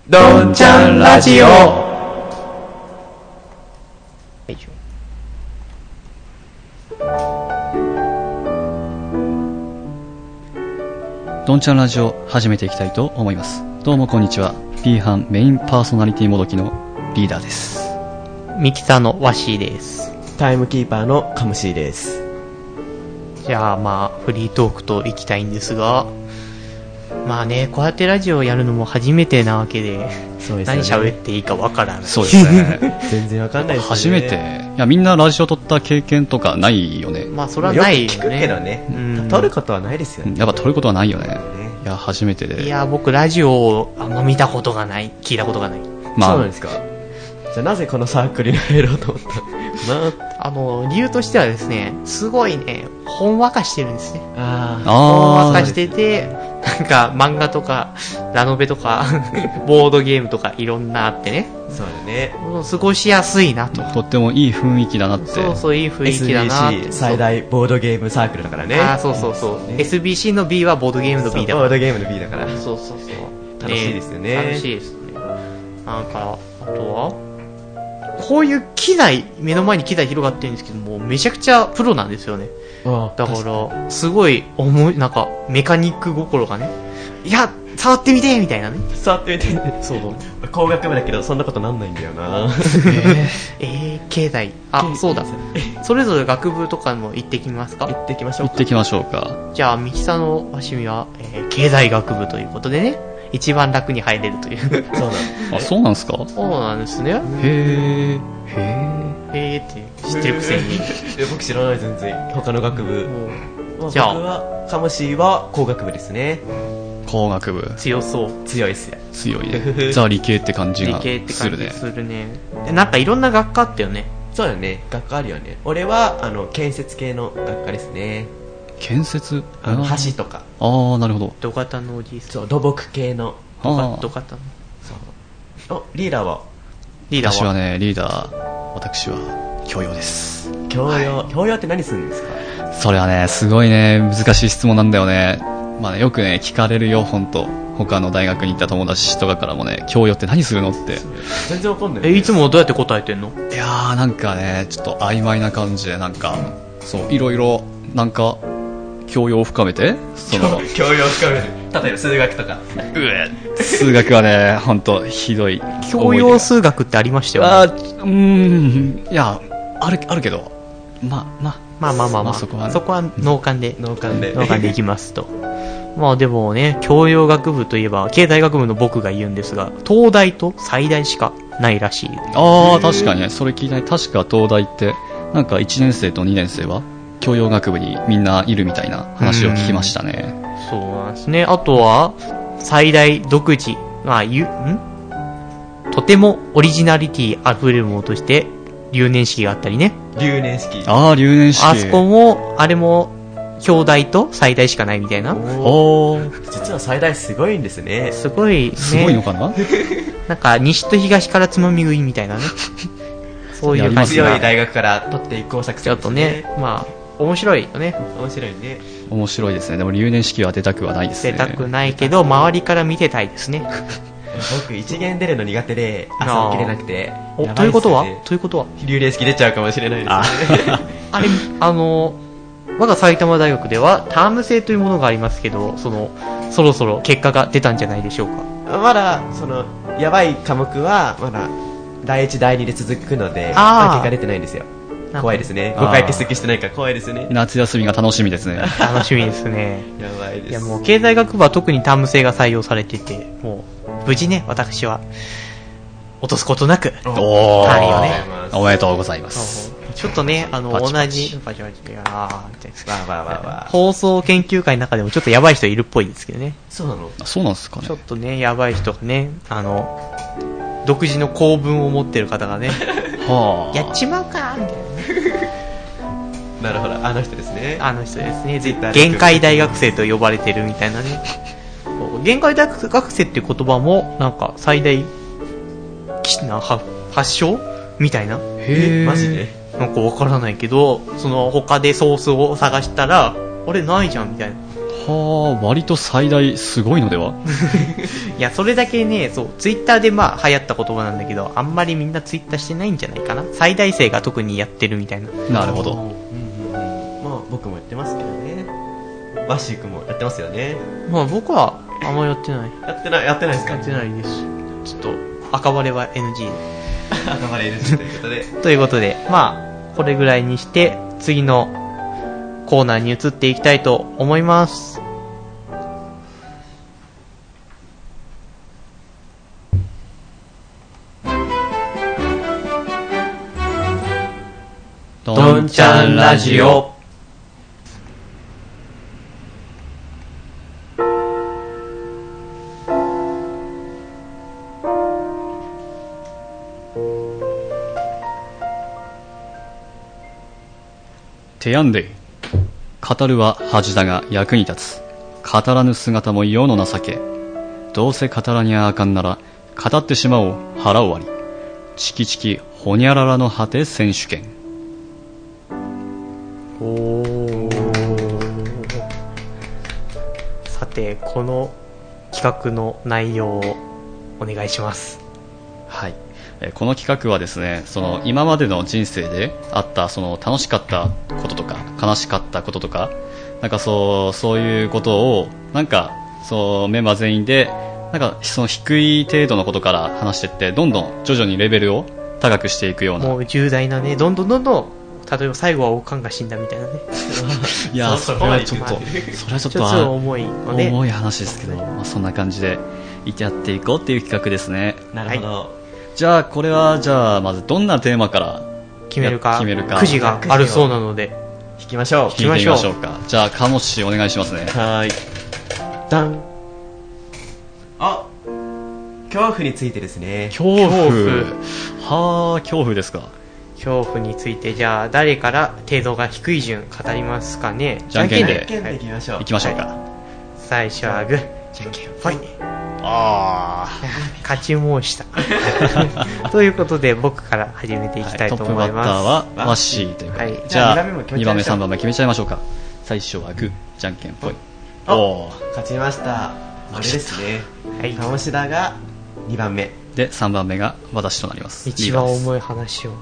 どんちゃんラジオ。 どんちゃんラジオ始めていきたいと思います。どうもこんにちは。 P 班メインパーソナリティもどきのリーダーです。 ミキサーのワシーです。 タイムキーパーのカムシーです。 じゃあまあフリートークといきたいんですが、まあね、こうやってラジオをやるのも初めてなわけで、そうですね、何喋っていいかわからない。 そうですね全然わかんないですね。 初めて。いや、みんなラジオ撮った経験とかないよね。 まあそれはないよね。 よく聞くけどね、撮ることはないですよね。 やっぱ撮ることはないよね。いや、初めてで。 いや、僕ラジオをあんま見たことがない、聞いたことがない。 まあ、そうなんですか。じゃあなぜこのサークルに入ろうと思ったの理由としてはですね、すごいね、ほんわかしてるんですね。ほんわかしてて、なんか漫画とかラノベとかボードゲームとかいろんなあってね。 そうだね。 過ごしやすいなと。 とってもいい雰囲気だなって。 そうそう、いい雰囲気だなって。 SBC 最大ボードゲームサークルだからね。 そうそうそう、ね、SBC の B はボードゲームの B だから。 ボードゲームの B だから。 そうそうそう。 楽しいですよね。 楽しいですね。なんか、あとはこういう機材、目の前に機材広がってるんですけども、めちゃくちゃプロなんですよね。だから、すごいなんか、メカニック心がね、いや、触ってみてみたいなね。 触ってみて。 そう。 工学部だけど、そんなことなんないんだよな。 経済。そうだ。それぞれ学部とかも行ってきますか？ 行ってきましょうか。 行ってきましょうか。 じゃあ、ミキサの趣味は、経済学部ということでね。一番楽に入れるという。 そうなんあ、そうなんですか？ そうなんですね。 へーって知ってるくせに。 僕知らない、全然。他の学部。 じゃあ、 僕は、カムシーは工学部ですね。 工学部。 強そう。 強いっすよ。 強いね。ザ理系って感じがするね。理系って感じするね。なんかいろんな学科あったよね。 そうだね。学科あるよね。俺は、建設系の学科ですね。 建設？ 橋とか。 なるほど。 土方のおじいさん。 そう、土木系の。 土方の。 そう。リーダーは？ 私はね、リーダー、私は教養です。 教養って何するんですか？ それはね、すごいね、難しい質問なんだよね。まあね、よくね、聞かれるよ、ほんと。他の大学に行った友達とかからもね、教養って何するのって。 全然わかんない、ね。 いつもどうやって答えてんの？ いやー、なんかね、ちょっと曖昧な感じで、なんか、そう、いろいろ、なんか、教養を深めて、 教養を深める。例えば数学とか。 数学はね、ほんと、ひどい。 教養数学ってありましたよね。 いや、あるけど、まあ、そこは脳幹でいきますと。まあでもね、教養学部といえば、経済学部の僕が言うんですが、東大と最大しかないらしい。 確かにね、それ聞いたね。確か東大って、なんか1年生と2年生は、教養学部にみんないるみたいな話を聞きましたね。 そうなんですね。あとは、最大独自、とてもオリジナリティあふれるものとして、留年式があったりね。 留年式。 留年式。 あそこも、あれも、兄弟と最大しかないみたいな。 実は最大すごいんですね。 すごいね。 すごいのかななんか、西と東からつまみ食いみたいなね。そういう感じ強い大学から取っていく作戦、 ちょっとね、まあ、面白いよね。 面白いね。 面白いですね。でも留年式は出たくはないですね。 出たくないけど、周りから見てたいですね。 僕一限出るの苦手で朝起きれなくて、 ということは留年式出ちゃうかもしれないですね。 あれ、我が埼玉大学ではターム制というものがありますけど、そろそろ結果が出たんじゃないでしょうか。 まだやばい科目はまだ第1第2で続くので、結果出てないんですよ。怖いですね。5回欠席してないから怖いですね。 夏休みが楽しみですね。 楽しみですね。 やばいです。 いや、もう経済学部は特にターム制が採用されてて、もう無事ね、私は落とすことなく単位をね。 おめでとうございます。 ちょっとね、同じパチパチ放送研究会の中でもちょっとやばい人いるっぽいですけどね。 そうなの？ そうなんですかね。 ちょっとね、やばい人がね、独自の構文を持ってる方がね、やっちまうかみたいなね。 なるほど、あの人ですね。 限界大学生と呼ばれてるみたいなね。限界大学生っていう言葉もなんか最大発祥みたいな。 マジでなんかわからないけど、他でソースを探したら、あれないじゃんみたいな。 はあ、割と最大すごいのでは。 いや、それだけね、そう、ツイッターでまあ流行った言葉なんだけど、あんまりみんなツイッターしてないんじゃないかな。最大生が特にやってるみたいな。 なるほど。 まあ僕もやってますけどね。バッシー君もやってますよね。 まあ僕はあんまやってない。 やってないですか？ やってないです。ちょっと、赤バレは NG で。 赤バレ NG ということで。 ということで、まあ、これぐらいにして、次のコーナーに移っていきたいと思います。 どんちゃんラジオ。 てやんで語るは恥だが役に立つ。語らぬ姿も世の情け。どうせ語らにゃあかんなら語ってしまおう腹を割り。チキチキホニャララの果て選手権。 さて、この企画の内容をお願いします。 はい。この企画はですね、その今までの人生であったその楽しかったこととか悲しかったこととか、なんかそういうことをなんかそうメンバー全員でなんかその低い程度のことから話していって、どんどん徐々にレベルを高くしていくような。 もう重大なね、どんどん例えば最後はおかんが死んだみたいなね。 いや、それはちょっと重いので、 重い話ですけど、まあ、そんな感じでやっていこうっていう企画ですね。 なるほど。 はい、じゃあこれはまずどんなテーマから決めるかくじがあるそうなので引きましょう。 引いてみましょうか。じゃあカモシお願いしますね。 はい。ダン。あ、恐怖についてですね。 恐怖はあ、恐怖ですか。 恐怖について、じゃあ誰から程度が低い順語りますかね。 じゃんけんでいきましょう。 いきましょうか。 はい、最初はグー、じゃんけんぽい。 ああ、 勝ち申した。ということで僕から始めていきたいと思います。 トップバッターはワッシーということで、じゃあ2番目3番目決めちゃいましょうか。最初はグー、じゃんけんぽい。 お、勝ちました。あれですね。はい。鴨志田が2番目で3番目が私となります。 一番重い話をね。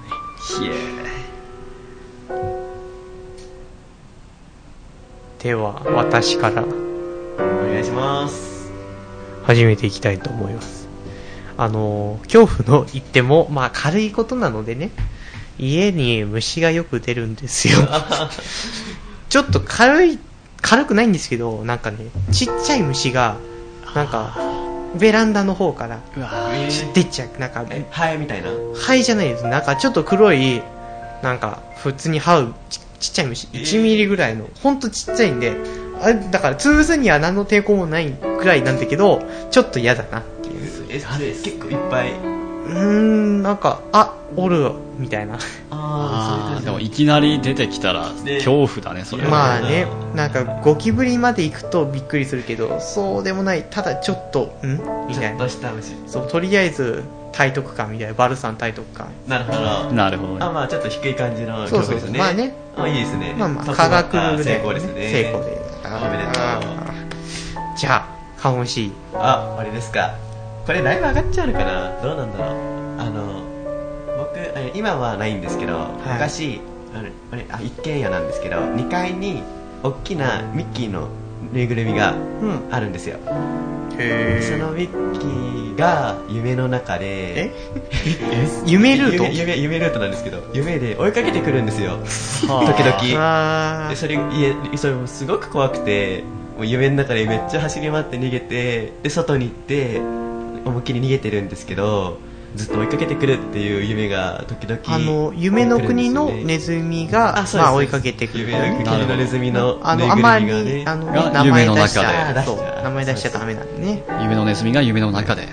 では私からお願いします。 始めていきたいと思います。恐怖の言ってもまあ軽いことなのでね、家に虫がよく出るんですよ。ちょっと軽くないんですけど、なんかね、ちっちゃい虫がなんかベランダの方から出ちゃう。なんかハエみたいな。 ハエじゃないです。なんかちょっと黒い、なんか普通に這うちっちゃい虫、1ミリぐらいの、ほんとちっちゃいんで、あれだから潰すには何の抵抗もないぐらいなんだけど、ちょっと嫌だなっていう。 あれ結構いっぱい。 なんかおるみたいな。 でもいきなり出てきたら恐怖だね、それは。 まあね、なんかゴキブリまで行くとびっくりするけど、そうでもない。ただちょっとみたいな。そう、とりあえず耐得感みたいな。バルサン耐得感。 なるほど。 なるほど。 まあちょっと低い感じの恐怖ですね。 まあね。 いいですね。 まあ科学ル成功ですね。 成功で。 おめでとう。 じゃあカモシ。 あれですか。これライブ上がっちゃうのかな。どうなんだろう。僕今はないんですけど、昔一軒家なんですけど、2階に大きなミッキーのぬいぐるみがあるんですよ。そのミッキーが夢の中で夢ルート夢ルートなんですけど、夢で追いかけてくるんですよ。時々。でそれもすごく怖くて、もう夢の中でめっちゃ走り回って逃げて、で外に行って思いっきり逃げてるんですけど、ずっと追いかけてくるっていう夢が時々。 夢の国のネズミがまあ追いかけてくる。 夢の国のネズミのぬいぐるみがね、 名前出しちゃ名前出しちゃダメなんでね。 夢のネズミが夢の中で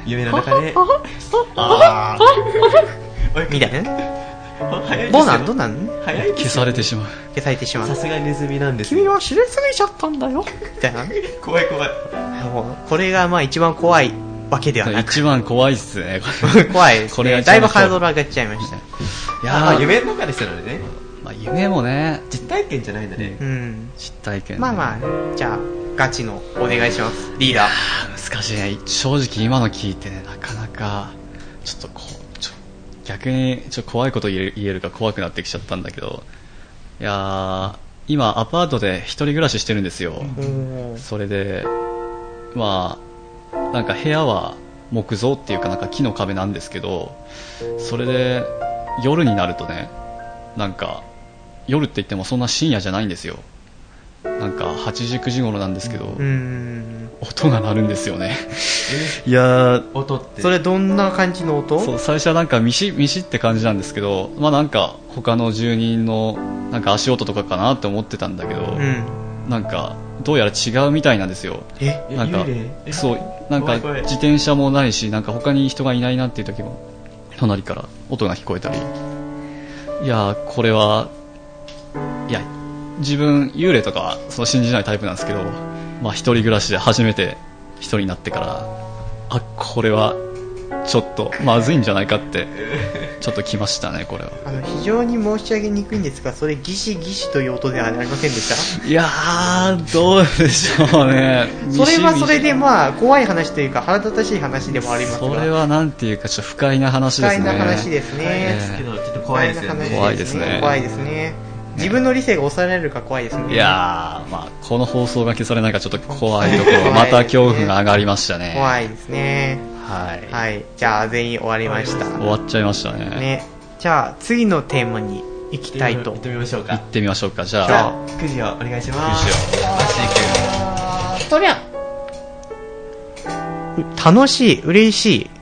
みたいな。どうなん消されてしまう。 さすがネズミなんです。 君は知りすぎちゃったんだよみたいな。 怖い。 これがまあ一番怖いわけではなく、 一番怖いっすね。 怖いですね。だいぶハードル上がっちゃいました。 いや夢の中ですのでね。 まあ夢もね、 実体験じゃないので。 実体験。 まあじゃあガチのお願いします、リーダー。 難しいね。正直今の聞いてね、なかなかちょっと逆に怖いこと言えるか怖くなってきちゃったんだけど、いやー、今アパートで一人暮らししてるんですよ。それでまあなんか部屋は木造っていうかなんか木の壁なんですけど、それで夜になるとね、なんか夜って言ってもそんな深夜じゃないんですよ。なんか8時9時頃なんですけど、音が鳴るんですよね。いやー、 音ってそれどんな感じの音？ そう、最初はなんかミシって感じなんですけど、まあなんか他の住人のなんか足音とかかなって思ってたんだけど、なんかどうやら違うみたいなんですよ。なんかそう、なんか自転車もないし、なんか他に人がいないなっていう時も隣から音が聞こえたり、いやー、これはいや、自分幽霊とかはそう信じないタイプなんですけど、まあ一人暮らしで初めて一人になってから、あ、これはちょっとまずいんじゃないかってちょっと来ましたね。これは非常に申し上げにくいんですが、それギシギシという音ではありませんでした？ いやー、どうでしょうね。 それはそれでまあ怖い話というか腹立たしい話でもありますが、 それはなんていうかちょっと不快な話ですね。 不快な話ですね。 ですけどちょっと怖いですよね。 怖いですね。 怖いですね。自分の理性が抑えられるか怖いですね。 いやー、まあこの放送が消されないかちょっと怖いところ、また恐怖が上がりましたね。 怖いですね。 はい。 はい。じゃあ全員終わりました。 終わっちゃいましたね。 ね。じゃあ次のテーマに行きたいと。 行ってみましょうか。 行ってみましょうか。じゃあくじをお願いします。 くじを。 マシそりゃ楽しい、嬉しい。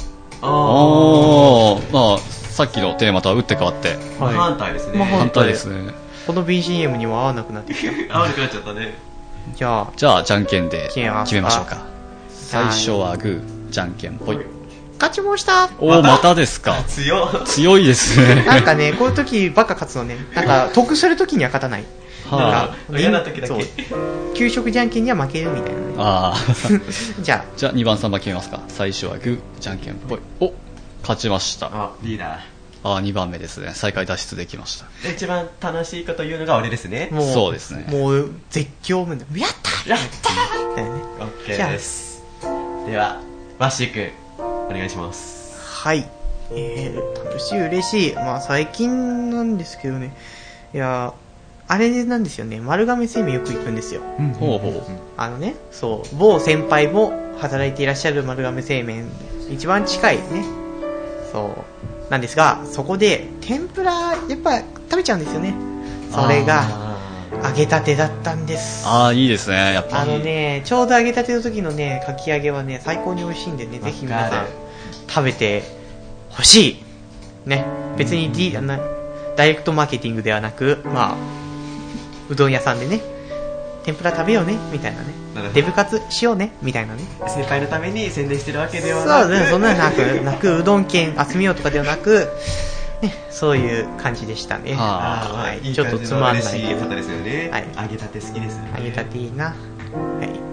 おー、まあさっきのテーマとは打って変わって、 反対ですね。 反対ですね。 この BGM にも合わなくなってきた。 合わなくなっちゃったね。 じゃあじゃんけんで決めましょうか。最初はグー、じゃんけんぽい。 勝ちました。 おー、またですか。強いですね。 なんかね、こういう時ばっか勝つのね。なんか得する時には勝たない。 嫌な時だけ。 給食じゃんけんには負けるみたいなね。 あじゃあ 2番3番決めますか。最初はグー、じゃんけんぽい。お、勝ちました。 リーダー。 2番目ですね。最下位脱出できました。 一番楽しいこと言うのが俺ですね。 そうですね。 もう絶叫もやったやったーみたいなね。OK です。ではワッシーくんお願いします。 はい。楽しい、嬉しい。まあ最近なんですけどね。いやあれなんですよね。丸亀製麺よく行くんですよ。 ほうほう。 そう、某先輩も働いていらっしゃる丸亀製麺一番近いね。そうなんですが、そこで天ぷらやっぱ食べちゃうんですよね。それが揚げたてだったんです。 いいですね。やっぱちょうど揚げたての時のね、かき揚げはね、最高に美味しいんでね、ぜひ皆さん食べてほしいね。別にダイレクトマーケティングではなく、まあうどん屋さんでね、天ぷら食べようねみたいなね、デブ活しようねみたいなね。 先輩のために宣伝してるわけではなく、 そうね、そんななくうどん県集めようとかではなく、ね、そういう感じでしたね。はい、ちょっとつまんないけど、 ですよね。 はい、 揚げたて好きですよね。 揚げたていいな。はい、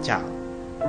じゃあ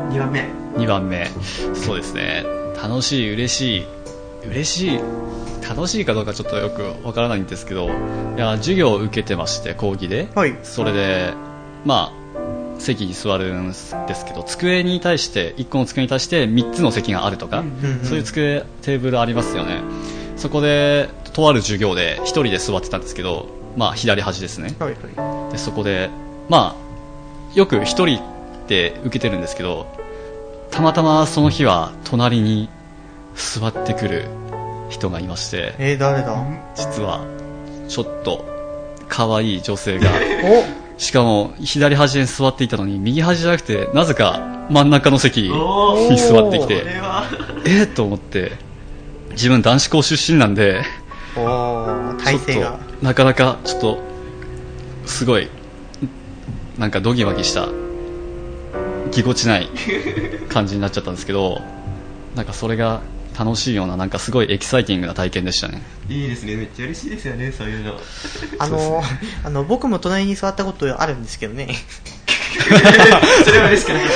2番目、そうですね。楽しい、嬉しい楽しいかどうかちょっとよくわからないんですけど、いや授業を受けてまして、講義で、 はい、 それでまあ席に座るんですけど、机に対して1個の机に対して3つの席があるとか、そういうテーブルありますよね。そこでとある授業で1人で座ってたんですけど、まあ左端ですね。 はいはい、 でそこでまあよく1人で受けてるんですけど、たまたまその日は隣に座ってくる人がいまして、 誰だ？ 実はちょっと可愛い女性がしかも左端に座っていたのに、右端じゃなくてなぜか真ん中の席に座ってきて、と思って、自分男子校出身なんで、 体勢がなかなかちょっとすごいなんかドギマギしたぎこちない感じになっちゃったんですけど、なんかそれが楽しいような、なんかすごいエキサイティングな体験でしたね。 いいですね、めっちゃ嬉しいですよね、そういうの。 僕も隣に座ったことあるんですけどね。 それは嬉しくない。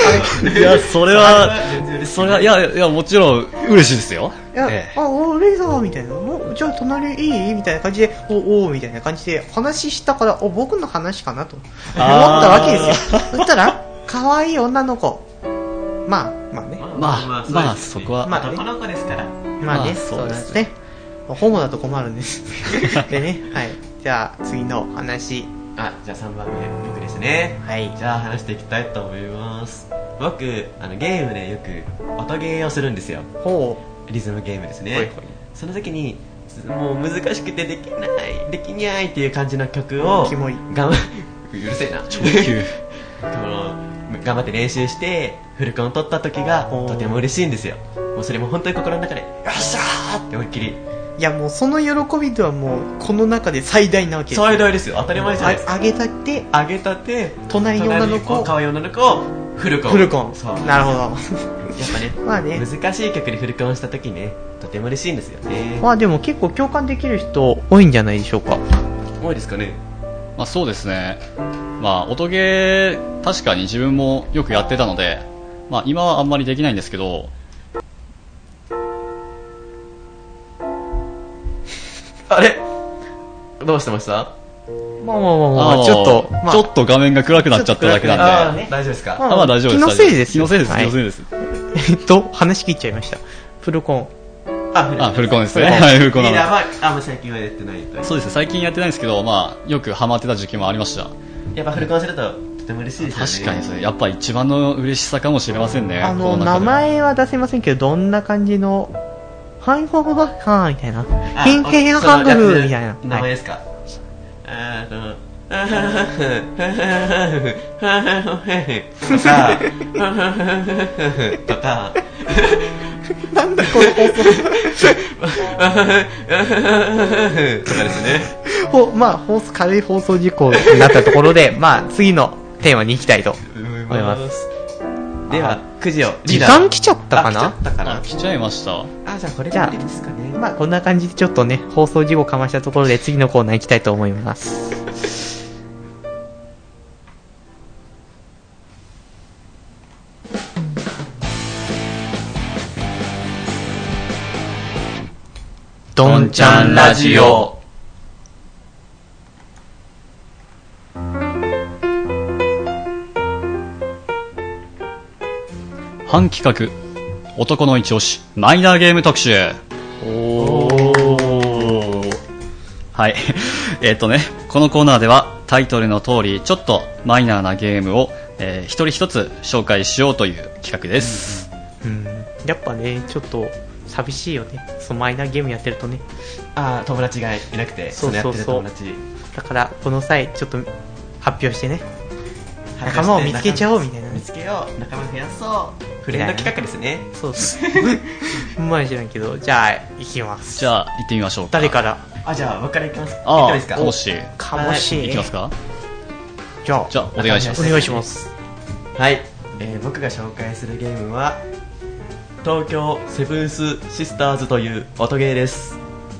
いや、それはいやもちろん嬉しいですよ。 いや、俺さみたいな、じゃあ隣いいみたいな感じで、おみたいな感じで話したから、僕の話かなと思ったわけですよ。そしたら可愛い女の子。まあね。 まあそこは。 まあ、男の子ですから。 まあね、そうですね。ホモだと困るんです。でね、はい。じゃあ、次の話。 じゃあ3番目、僕ですね。 はい。 じゃあ話していきたいと思います。僕、ゲームでよく音ゲーをするんですよ。リズムゲームですね。その時に、もう難しくてできにゃいっていう感じの曲を、 キモい。 うるせえな。頑張って練習してフルコン取った時がとても嬉しいんですよ。もうそれも本当に心の中でよっしゃーって思いっきり、 いやもうその喜びではもうこの中で最大なわけです。 最大ですよ。当たり前じゃないですか。 上げたて隣に女の子、 可愛い女の子をフルコン。 そう、なるほど。やっぱね、 まあね、 難しい曲でフルコンした時ね、とても嬉しいんですよね。 まあでも結構共感できる人多いんじゃないでしょうか。 多いですかね。 まあそうですね。まあ音ゲー確かに自分もよくやってたので、まあ今はあんまりできないんですけど。 あれどうしてました？ まあちょっと画面が暗くなっちゃっただけなんで。 大丈夫ですか？ まあ大丈夫です。 気のせいです。 気のせいです。 話切っちゃいました。フルコン。 フルコンですね。はい、フルコンなの。 もう最近はやってないと。 そうですね、最近やってないんですけど、まあよくハマってた時期もありました。 やっぱフルコンするととても嬉しいですよね。 確かにそれやっぱ一番の嬉しさかもしれませんね。 名前は出せませんけど、どんな感じのハイホーハーみたいな、ヘンヘンハングルみたいな名前ですか？とかなんだこの放送とかですね。 まあ軽い放送事故になったところで、まあ次のテーマに行きたいと思います。 ではくじを、 時間来ちゃったかな？ 来ちゃいました。 じゃあこれでいいですかね。 まあこんな感じでちょっとね、放送事故かましたところで次のコーナー行きたいと思います。 どんちゃんラジオ。半企画、男の一押しマイナーゲーム特集。はい。このコーナーではタイトルの通りちょっとマイナーなゲームを、一人一つ紹介しようという企画です。 やっぱね、ちょっと寂しいよね。マイナーゲームやってるとね。 友達がいなくて、 そうやってる友達。 だからこの際ちょっと発表してね、仲間を見つけちゃおうみたいな。 見つけよう、仲間増やそう。フレンド企画ですね。 そうです。まあ知らんけど、じゃあ行きます。 じゃあ行ってみましょうか。 誰から？ じゃあ僕から行きます。 行ってもいいですか？ かもし。 行きますか？ じゃあお願いします。 お願いします。 はい。僕が紹介するゲームは東京セブンスシスターズという音ゲーです。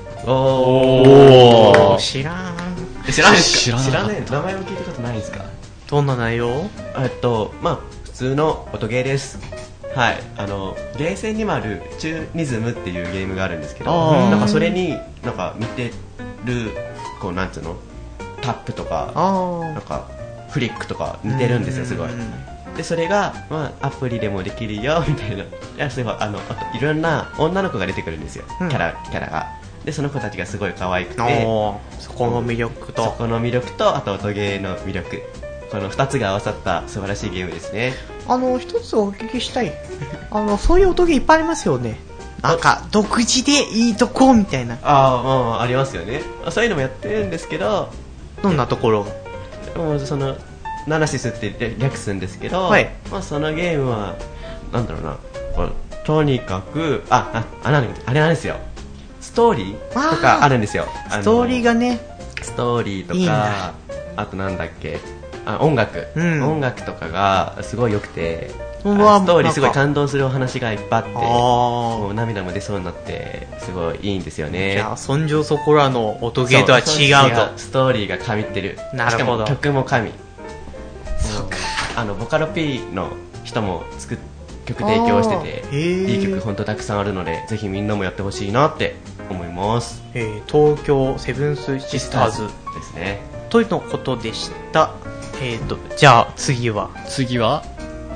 知らん。 知らないですか？知らない。名前も聞いたことないですか？ どんな内容？ まあ普通の音ゲーです。はい。ゲーセンにもあるチューニズムっていうゲームがあるんですけど、なんかそれになんか似てる、こうなんつうの、タップとかなんかフリックとか似てるんですよ、すごい。でそれが、まあ、アプリでもできるよみたいな。いや、すごい、あといろんな女の子が出てくるんですよ、キャラが。でその子たちがすごい可愛くて、 そこの魅力とあと音ゲーの魅力、この2つが合わさった素晴らしいゲームですね。 一つお聞きしたい。そういう音ゲーいっぱいありますよね。なんか独自でいいとこみたいな。 ありますよね。そういうのもやってるんですけど、 どんなところが？ もうそのナナシスって略すんですけど、 はい。 まあそのゲームはなんだろうな、とにかくあれなんですよ。ストーリーとかあるんですよ。 ストーリーがね。 ストーリーとか、あとなんだっけ、音楽とかがすごい良くて、ストーリーすごい感動するお話がいっぱいあって、もう涙も出そうになってすごいいいんですよね。 じゃあそんじょそこらの音ゲーとは違うと。 ストーリーが神ってる。 なるほど。 しかも曲も神。 そうか。 ボカロ P の人も曲提供してて、いい曲本当たくさんあるので、ぜひみんなもやってほしいなって思います。 東京セブンスシスターズですね。 というのことでした。じゃあ次は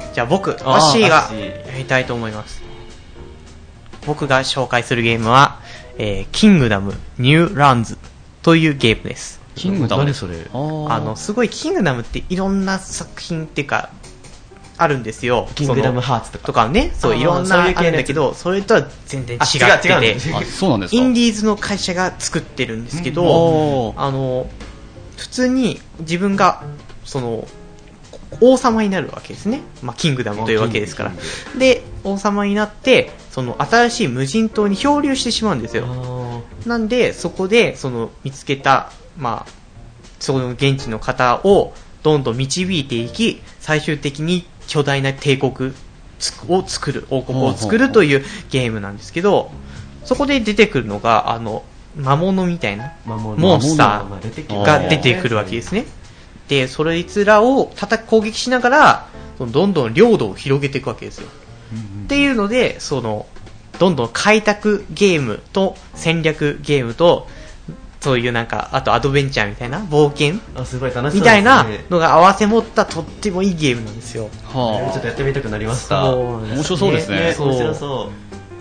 じゃあワッシーがやりたいと思います。僕が紹介するゲームは、キングダムニューランズというゲームです。 キングダム何それ？ すごいキングダムっていろんな作品っていうかあるんですよ。 キングダムハーツとかね、そういろんなあるんだけど、それとは全然違ってて、 そうなんですか。 インディーズの会社が作ってるんですけど、普通に自分がその王様になるわけですね。まあキングダムというわけですから。で、王様になってその新しい無人島に漂流してしまうんですよ。なんでそこでその見つけたまあその現地の方をどんどん導いていき、最終的に巨大な帝国を作る、王国を作るというゲームなんですけど、そこで出てくるのが魔物みたいなモンスターが出てくるわけですね。でそいつらを攻撃しながらどんどん領土を広げていくわけですよ。っていうのでどんどん開拓ゲームと戦略ゲームとそういうなんかあとアドベンチャーみたいな冒険みたいなのが合わせ持ったとってもいいゲームなんですよ。 ちょっとやってみたくなりました。 面白そうですね。 面白そう。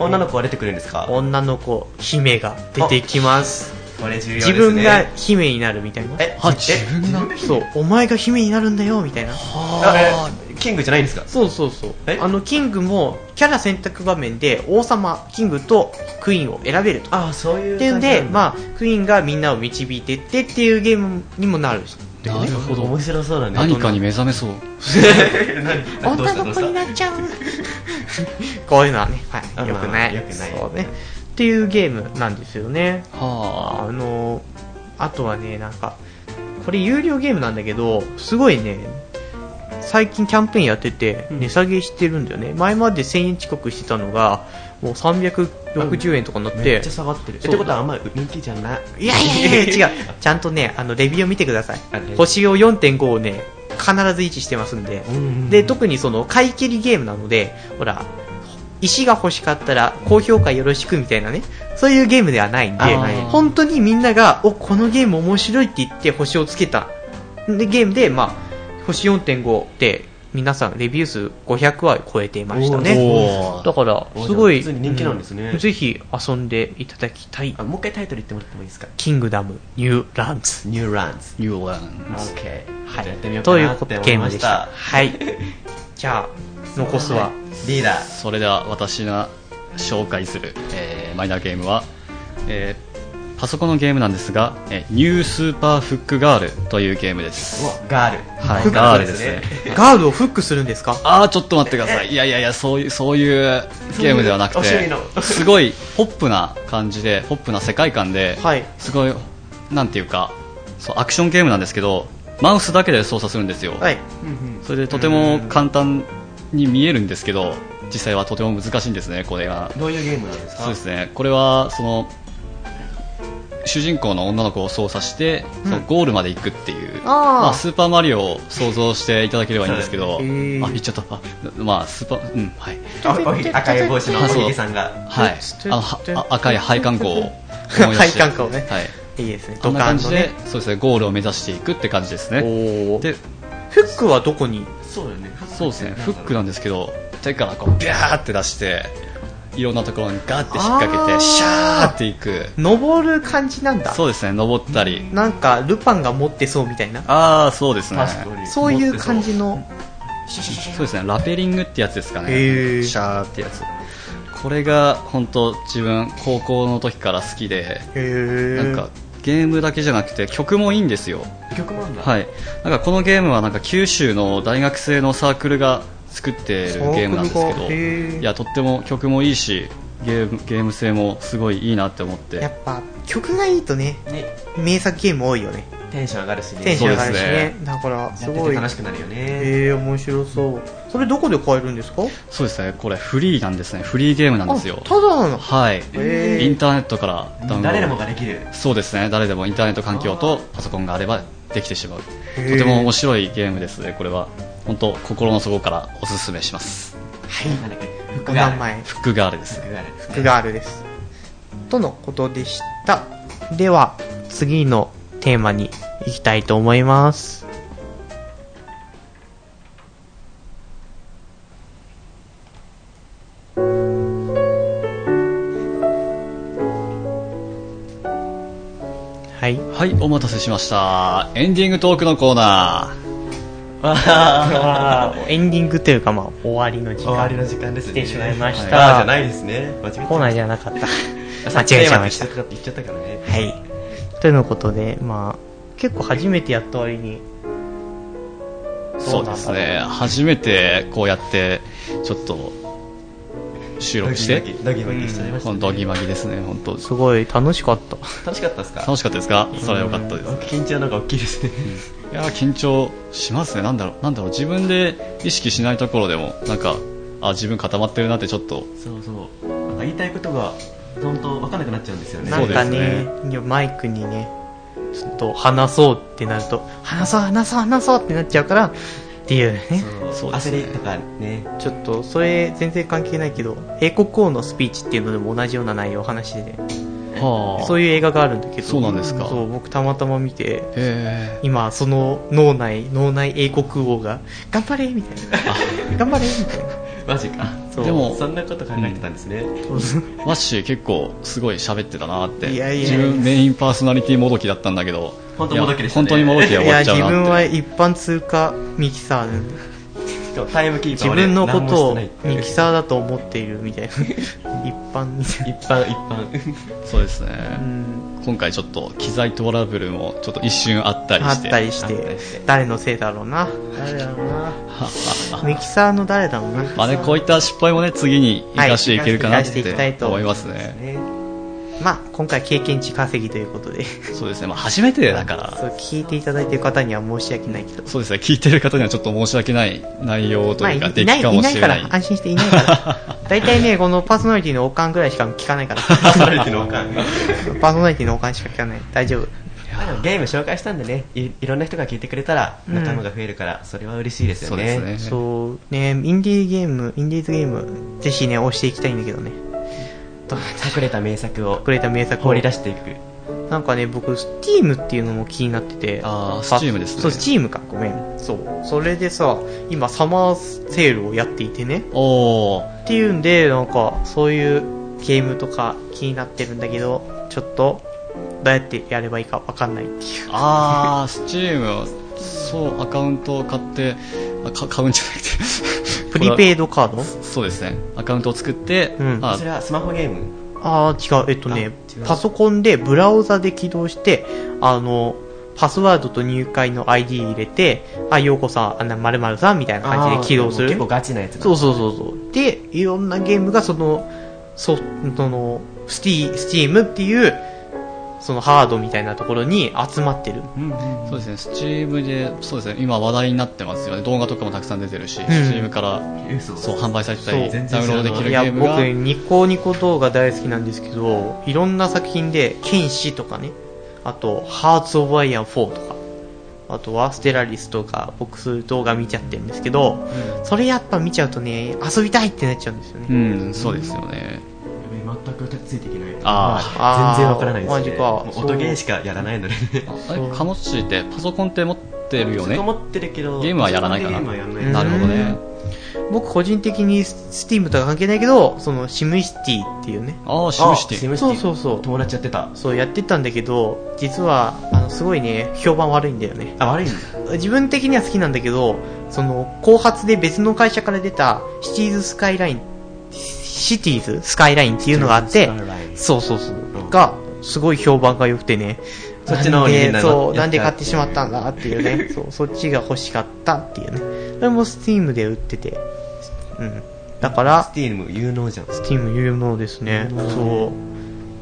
女の子は出てくるんですか？ 女の子姫が出てきます。 これ重要ですね。 自分が姫になるみたいな。 自分がそう、お前が姫になるんだよみたいな。 キングじゃないんですか？ そうキングもキャラ選択場面で王様キングとクイーンを選べると。 そういうっていうんで、まあクイーンがみんなを導いてってっていうゲームにもなる。 なるほど。 面白そうだね。 何かに目覚めそう。 女の子になっちゃう。こういうのはね、よくない。そうね。っていうゲームなんですよね。あとはね、なんかこれ有料ゲームなんだけど、すごいね最近キャンペーンやってて値下げしてるんだよね。前まで1000円近くしてたのがもう360円とかになって、 めっちゃ下がってる。ってことはあんまり人気じゃない。 いや違う。ちゃんとねレビューを見てください。星を 4.5 をね必ず維持してますんで、で特にその買い切りゲームなので、ほら石が欲しかったら高評価よろしくみたいなね、そういうゲームではないんで、本当にみんながこのゲーム面白いって言って星をつけたでゲームで、まあ星 4.5 で皆さんレビュー数500は超えていましたね。だからすごい人気なんですね。 ぜひ遊んでいただきたい。 もう一回タイトル言ってもらってもいいですか？ キングダムニューランズ。 ニューランズ。 ニューランズ。 はい。 やってみようかなって思いました。 はい。じゃあ残すはリーダー。 それでは私が紹介する、マイナーゲームは、パソコンのゲームなんですが、ニュースーパーフックガールというゲームです。 ガール。 はい、ガールですね。 ガールをフックするんですか？ ちょっと待ってください。いやそういうゲームではなくて、すごいポップな感じで、ポップな世界観で、すごいなんていうか、アクションゲームなんですけど、マウスだけで操作するんですよ。それでとても簡単に見えるんですけど、実際はとても難しいんですね。これがどういうゲームなんですか？ そうですね、これはその主人公の女の子を操作して、そのゴールまで行くっていう、まあ、スーパーマリオを想像していただければいいんですけど、言っちゃった。まあスーパー、はい。 赤い帽子のおひげさんが、 はい、赤い配管工を思い出して、 配管工ね、 はい、 いいですね。 こんな感じで、そうですね、ゴールを目指していくって感じですね。 でフックはどこに？ そうですね、フックなんですけど、手からこうビャーって出していろんなところにガーって引っ掛けてシャーっていく。 登る感じなんだ。 そうですね、登ったり、 なんかルパンが持ってそうみたいな。 そうですね、 そういう感じの。 そうですね、ラペリングってやつですかね。シャーってやつ。これが本当自分高校の時から好きで、なんかゲームだけじゃなくて曲もいいんですよ。 曲もあるんだ。 はい。なんかこのゲームはなんか九州の大学生のサークルが作っているゲームなんですけど、いやとっても曲もいいし、ゲーム性もすごいいいなって思って。 やっぱ曲がいいとね、名作ゲーム多いよね。 テンション上がるしね。 テンション上がるしね。だからすごい楽しくなるよね。 面白そう。それどこで買えるんですか？ そうですね、これフリーなんですね。フリーゲームなんですよ。 ただなの？ はい。インターネットからダウンロード。 誰でもができる。 そうですね、誰でもインターネット環境とパソコンがあればできてしまう。とても面白いゲームですね。これは本当心の底からおすすめします。 はい。お名前フックガールです。 フックガールです。とのことでした。では次のテーマに行きたいと思います。 はい。 はい、お待たせしました。エンディングトークのコーナー。エンディングというか、まあ、終わりの時間。 終わりの時間ですね。 来てしまいました。 はい、じゃないですね。 コーナーじゃなかった。間違えちゃいました。 言っちゃったからね。 はい。ということで、まあ、結構初めてやった割に、 そうですね。初めてこうやって、ちょっと、収録して、 ドギマギしちゃいました、ね。 ドギマギですね、本当。 すごい楽しかった。 楽しかったですか？ 楽しかったですか？それは良かったです。 緊張なんか大きいですね。 いや、緊張しますね。なんだろう、自分で意識しないところでも、なんか、自分固まってるなってちょっと。 そう。なんか言いたいことが、本当分かんなくなっちゃうんですよね。 なんかね、マイクにね、ちょっと話そうってなると、話そうってなっちゃうから、っていうね。 そう焦りとかね。 ちょっと、それ全然関係ないけど、英国王のスピーチっていうのでも同じような内容を話してて、そういう映画があるんだけど、 そうなんですか。 そう、僕たまたま見て、今、その脳内英国王が、頑張れみたいな。頑張れみたいな。 マジか。 でもそんなこと考えてたんですね。 マッシー結構すごい喋ってたなって。 いや自分メインパーソナリティもどきだったんだけど、 本当もどきでしたね。 本当にもどきで終わっちゃうなって。 いや、自分は一般通貨ミキサーなんで。 タイムキーパー自分のことをミキサーだと思っているみたいな。一般。 そうですね。今回ちょっと機材トラブルもちょっと一瞬あったりして。 誰のせいだろうな。ミキサーの誰だろうな。 まあね、こういった失敗もね、次に生かしていけるかなって思いますね。 まあ、今回経験値稼ぎということで。 そうですね。まあ、初めてだから。 そう、聞いていただいている方には申し訳ないけど。 そうですね。聞いてる方にはちょっと申し訳ない内容というか、出来かもしれない。 いないから、安心していないから。大体ね、このパーソナリティのおかんぐらいしか聞かないから。 パーソナリティのおかんパーソナリティのおかんしか聞かない。大丈夫。 ゲーム紹介したんでね、いろんな人が聞いてくれたら仲間が増えるから、それは嬉しいですよね。 そうですね。 そうね、インディーズゲーム、ぜひね、押していきたいんだけどね。 隠れた名作を掘り出していく。 なんかね、僕、Steam っていうのも気になってて。 Steam ですね。 そう、Steam か、ごめん。そう。それでさ、今、サマーセールをやっていてね。っていうんで、なんか、そういうゲームとか気になってるんだけど、ちょっと、どうやってやればいいかわかんないっていう。 Steam、そう、アカウントを買って、買うんじゃなくてプリペイドカード？ そうですね。アカウントを作って、 それはスマホゲーム？ 違う。パソコンでブラウザで起動して、パスワードと入会の ID 入れて、ようこさん、〇〇さんみたいな感じで起動する。 結構ガチなやつだ。 そう。で、いろんなゲームがスティームっていう、そのハードみたいなところに集まってる。 そうですね、スチームで、そうですね、今話題になってますよね。動画とかもたくさん出てるし、スチームから、そう販売されてたり、ダウンロードできるゲームが。 僕、ニコニコ動画大好きなんですけど、いろんな作品で、剣士とかね、あと、ハーツ・オブ・アイアン4とか、あとはステラリスとか、僕そういう動画見ちゃってるんですけど、それやっぱ見ちゃうとね、遊びたいってなっちゃうんですよね。 そうですよね。 全くついていけない。全然わからないですね。 マジか。 音ゲーしかやらないので。 カノッチってパソコンって持ってるよね。 持ってるけどゲームはやらないかな。なるほどね。 僕個人的にスティームとか関係ないけど、そのシムシティっていうね。 シムシティ。 そう。 友達やってた。 そうやってたんだけど、実はすごいね評判悪いんだよね。 悪いんだ。 自分的には好きなんだけど、その後発で別の会社から出たシティーズスカイラインっていうのがあって、そうがすごい評判が良くてね。 そっちの方になんで買ってしまったんだっていうね。そっちが欲しかったっていうね。それもスティームで売ってて、だからスティーム有能じゃん。 スティーム有能ですね。そう。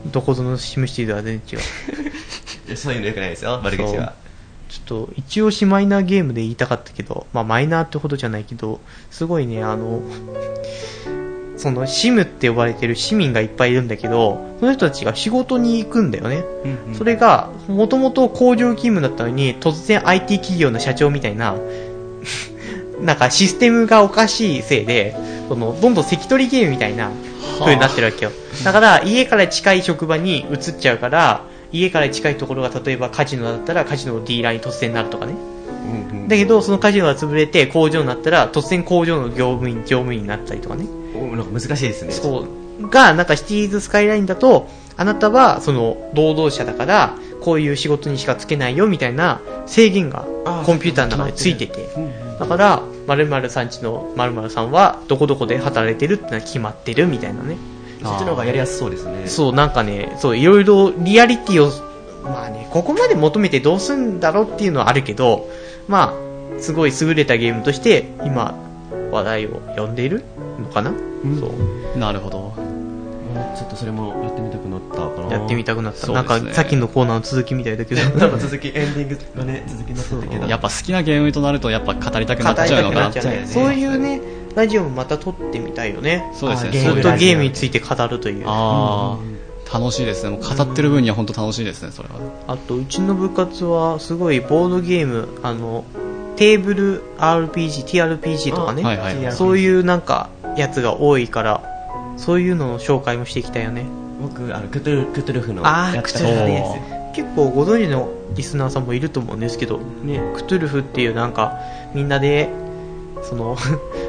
どこぞのシムシティでは全然違う。 そういうの良くないですよ、悪口は。 ちょっと一応マイナーゲームで言いたかったけど、まあマイナーってほどじゃないけど、すごいねそのシムって呼ばれてる市民がいっぱいいるんだけど、その人たちが仕事に行くんだよね。それがもともと工場勤務だったのに、突然 IT 企業の社長みたいななんかシステムがおかしいせいで、どんどん関取ゲームみたいな風になってるわけよ。だから家から近い職場に移っちゃうから、家から近いところが例えばカジノだったらカジノのディーラーに突然なるとかね。だけどそのカジノが潰れて工場になったら突然工場の業務員になったりとかね。 なんか難しいですね。 そうがなんかシティーズスカイラインだとあなたはその労働者だからこういう仕事にしかつけないよみたいな制限がコンピューターの中でついてて、だから〇〇さんちの〇〇さんはどこどこで働いてるってのは決まってるみたいなね。 そっちの方がやりやすそうですね。 そう、なんかね、そういろいろリアリティをまあね、ここまで求めてどうすんだろうっていうのはあるけど、まあすごい優れたゲームとして今話題を呼んでいるのかな。そうなるほど。 ちょっとそれもやってみたくなったかな。 やってみたくなった、 そうですね。 なんかさっきのコーナーの続きみたいだけど多分続きエンディングがね続きになってたけど、 やっぱ好きなゲームとなるとやっぱ語りたくなっちゃうのかな。 そういうねラジオもまた撮ってみたいよね。 そうですね。 ずっとゲームについて語るという。 ああ、楽しいですね。もう語ってる分には本当楽しいですね、それは。 あとうちの部活はすごいボードゲーム、テーブル RPG、TRPG とかね、 はいはいはい、 そういうなんかやつが多いから、そういうのの紹介もしていきたいよね。 僕クトゥルフのやったやつ結構ご存知のリスナーさんもいると思うんですけど、ね、クトゥルフっていうなんかみんなでその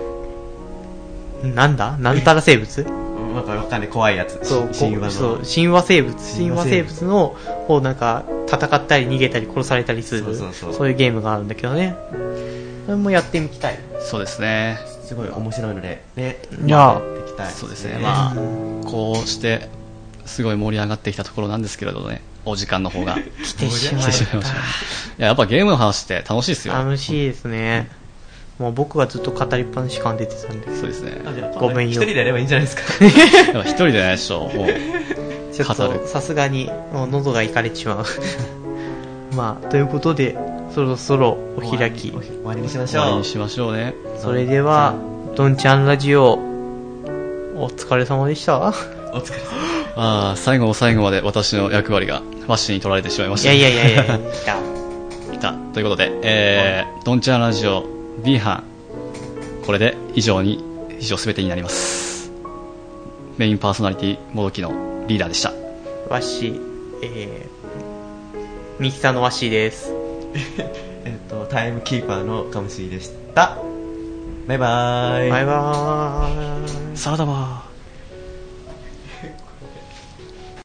なんたら生物わかんない怖いやつ。 神話生物のをなんか戦ったり逃げたり殺されたりする、そういうゲームがあるんだけどね。それもやってみたい。 そうですね。 すごい面白いのでね。 いやっていきたい。 そうですね。まあこうしてすごい盛り上がってきたところなんですけれどね。お時間の方が来てしまいました。 いや、やっぱゲームの話って楽しいですよ。 楽しいですね。もう僕がずっと語りっぱなし感出てたんで。 そうですね。 ごめんよ。 一人でやればいいんじゃないですか。 一人でないでしょ。もうちょっとさすがに喉がいかれてしまう。まあということでそろそろお開き終わりにしましょう。 終わりにしましょうね。 それではどんちゃんラジオお疲れ様でした。 お疲れ様。 ああ、最後の最後まで私の役割がファッションに取られてしまいました。 いや来たということで、どんちゃんラジオ B 班、これで以上全てになります。メインパーソナリティもどきのリーダーでした。 ワッシー、ミキサーのワッシーです。 タイムキーパーのカムシーでした。バイバーイ。 バイバーイ。 サラダバー。